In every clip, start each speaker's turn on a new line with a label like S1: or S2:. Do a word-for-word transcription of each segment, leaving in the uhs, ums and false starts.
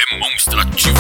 S1: Demonstrativo.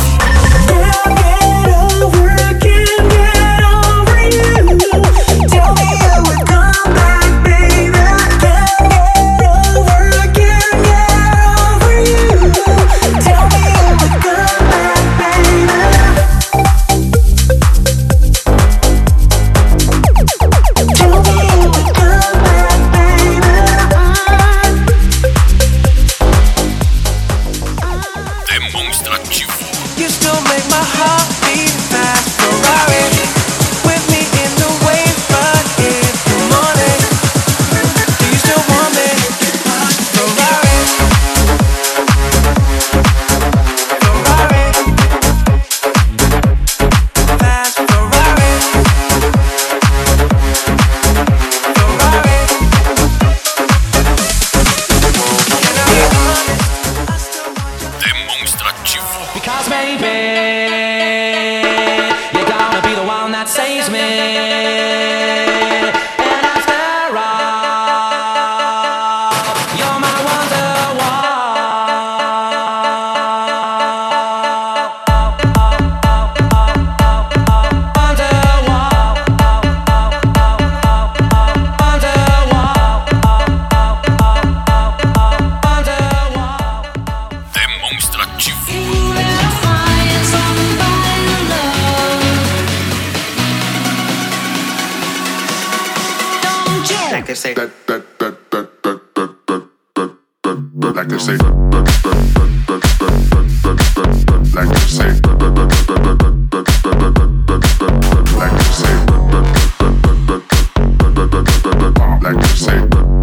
S2: You still make my heart beat fast, Ferrari. With me in the wave, but in the morning. Do you still want me? Ferrari. Ferrari. Fast Ferrari. Ferrari. Can I be honest? I still want you.
S1: Demonstrativo.
S3: Because baby, you're gonna be the one that saves me. And after all, you're my
S2: Like they say.
S4: That, that, that, that, that, that, that, that, that, like they say. Like they say. Like they say. Like they say.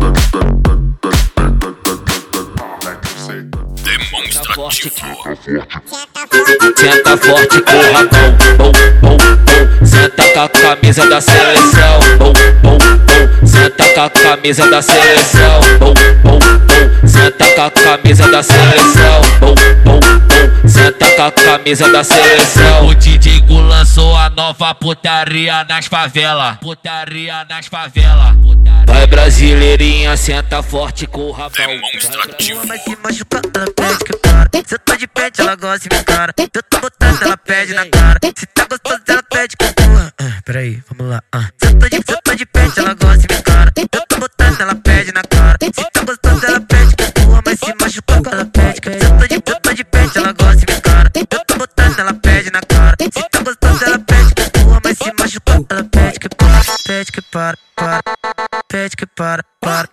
S4: Like they say.
S1: Demonstrativo.
S3: Senta forte com o rabão, bom, bom, bom. Senta com a camisa da seleção, bom, bom, bom. Senta com a camisa da seleção, bom, bom, bom. Senta com a camisa da seleção, bom, bom, bom. Senta com a camisa da seleção. O Didigo lançou a nova putaria nas favelas, putaria nas favelas. Vai brasileirinha, senta forte com o rabão.
S1: Demonstrativo.
S2: Mas se machucar, ela pede que para. Se eu tô de pente, ela gosta de me cara. Se eu tô botando, ela pede na cara. Se tá gostoso, ela pede que porra. Ah, peraí, vamos lá. Ah. Se eu tô de, se eu tô de pente, ela gosta de me cara. Se eu tô botando, ela pede na cara. Se tá gostoso, ela pede que porra. Mas se machucar, ela pede que. Se eu tô de, se eu tô de pente, ela gosta de me cara. Se eu tô botando, ela pede na cara. Se tá gostoso, ela pede que porra. Mas se machucar, ela pede que para. Pede que para, para. Pede que para, para.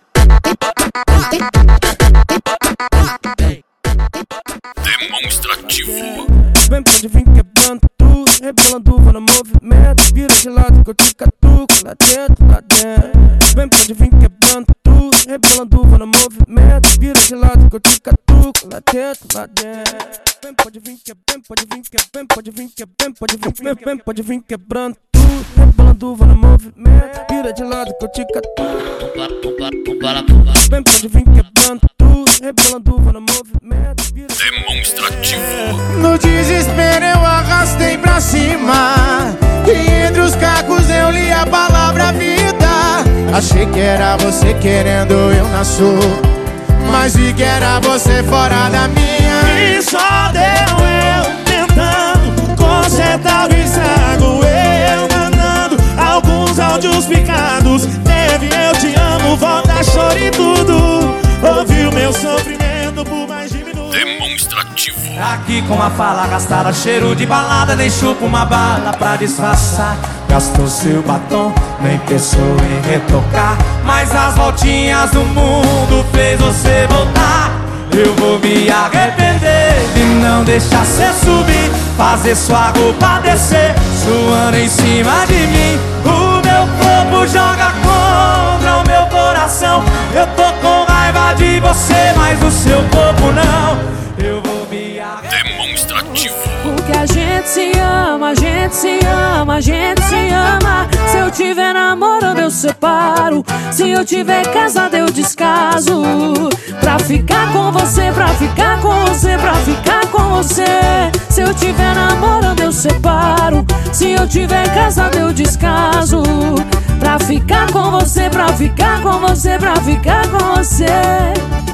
S1: Demonstrativo.
S5: Vem, pode vir quebrando tudo, rebolando, vou no movimento. Vira de lado que eu te catuco, lá dentro, lá dentro. Vem, pode vir quebrando tudo, rebolando, vou no movimento. Vira de lado que eu te catuco, lá dentro, lá dentro. Vem, pode vir quebrando, pode vir quebrando, pode vir quebrando, pode vir quebrando, vem, pode vir quebrando tudo, rebolando, vou no movimento. Vira de lado que eu te catuco. Vem, pode vir quebrando tudo, rebolando, vou no movimento.
S1: Demonstrativo.
S6: No desespero eu arrastei pra cima, e entre os cacos eu li a palavra vida. Achei que era você querendo eu na sua, mas vi que era você fora da minha. E só deu eu tentando consertar o estrago, eu mandando alguns áudios picados. Teve eu te amo, volta, choro e tudo. Ouviu meu sofrimento por mais de minutos.
S1: Demonstrativo.
S6: Aqui com a fala gastada, cheiro de balada, nem chupa uma bala pra disfarçar. Gastou seu batom, nem pensou em retocar, mas as voltinhas do mundo fez você voltar. Eu vou me arrepender de não deixar cê subir, fazer sua roupa descer, suando em cima de mim. O meu corpo joga contra o meu coração. Eu tô com raiva de você, mas o seu corpo não. Eu vou me arrepender.
S1: Demonstrativo.
S7: Porque a gente se ama, a gente se ama, a gente se ama. Se eu tiver namorando eu separo, se eu tiver casado eu descaso. Pra ficar com você, pra ficar com você, pra ficar com você. Se eu tiver namorando eu separo, se eu tiver casado eu descaso. Pra ficar com você, pra ficar com você, pra ficar com você.